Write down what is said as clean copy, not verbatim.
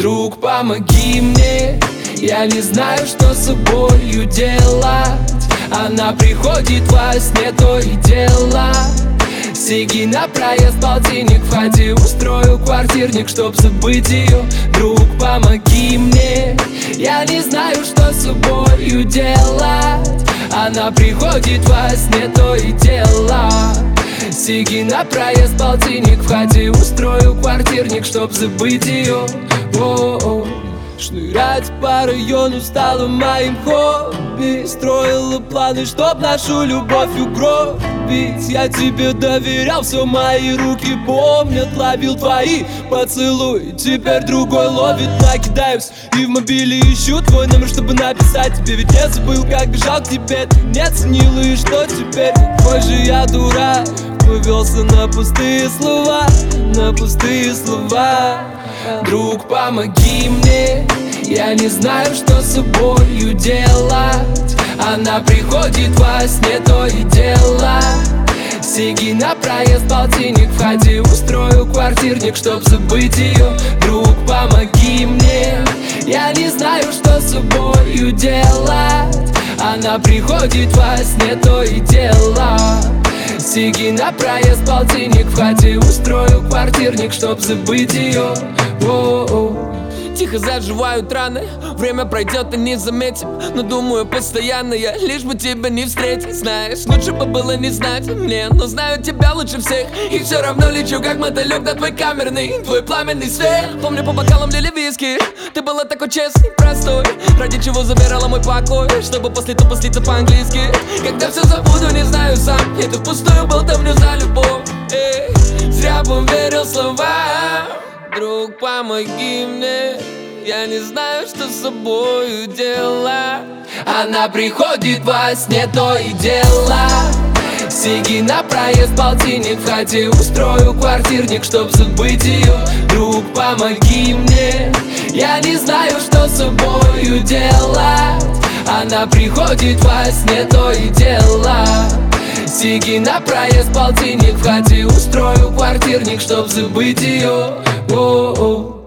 Друг, помоги мне, я не знаю, что с собою делать. Она приходит во сне, то и дело. Сиги на проезд, полтинник, входи, устрою квартирник, чтоб забыть ее. Друг, помоги мне, я не знаю, что с собою делать. Она приходит во сне, то и дело. Сиги на проезд, полтинник, входи, устрою квартирник, чтоб забыть ее. Шнырять по району стало моим хобби. Строила планы, чтоб нашу любовь угробить. Я тебе доверял, все мои руки помнят. Ловил твои поцелуи, теперь другой ловит. Накидаюсь и в мобиле ищу твой номер, чтобы написать тебе. Ведь не забыл, как бежал к тебе, ты не ценила, и что теперь? Какой же я дурак, повелся на пустые слова, на пустые слова. Друг, помоги мне, я не знаю, что с собою делать. Она приходит во сне, то и дело. Сиги на проезд, полтинник, входи, устрою квартирник, чтоб забыть ее. Друг, помоги мне, я не знаю, что с собою делать. Она приходит во сне, то и дело. Сиги на проезд, полтинник, входи, устрою квартирник, чтоб забыть ее. Тихо заживают раны, время пройдет и не заметим. Но думаю постоянно я, лишь бы тебя не встретить. Знаешь, лучше бы было не знать мне, но знаю тебя лучше всех. И все равно лечу как мотылек на твой камерный, твой пламенный свет. Помню, по бокалам лили виски, ты была такой честный, простой. Ради чего забирала мой покой, чтобы после тупо слиться по-английски. Когда все забуду, не знаю сам, это впустую болтовню за любовь. Зря поверил словам. Друг, помоги мне, я не знаю, что с собою делать. Она приходит во сне, то и дело. Сиги на проезд, полтинник, входи, устрою квартирник, чтоб забыть ее. Друг, помоги мне, я не знаю, что с собою делать. Она приходит во сне, то и дело. Сиги на проезд, полтинник, входи, устрою квартирник, чтоб забыть ее.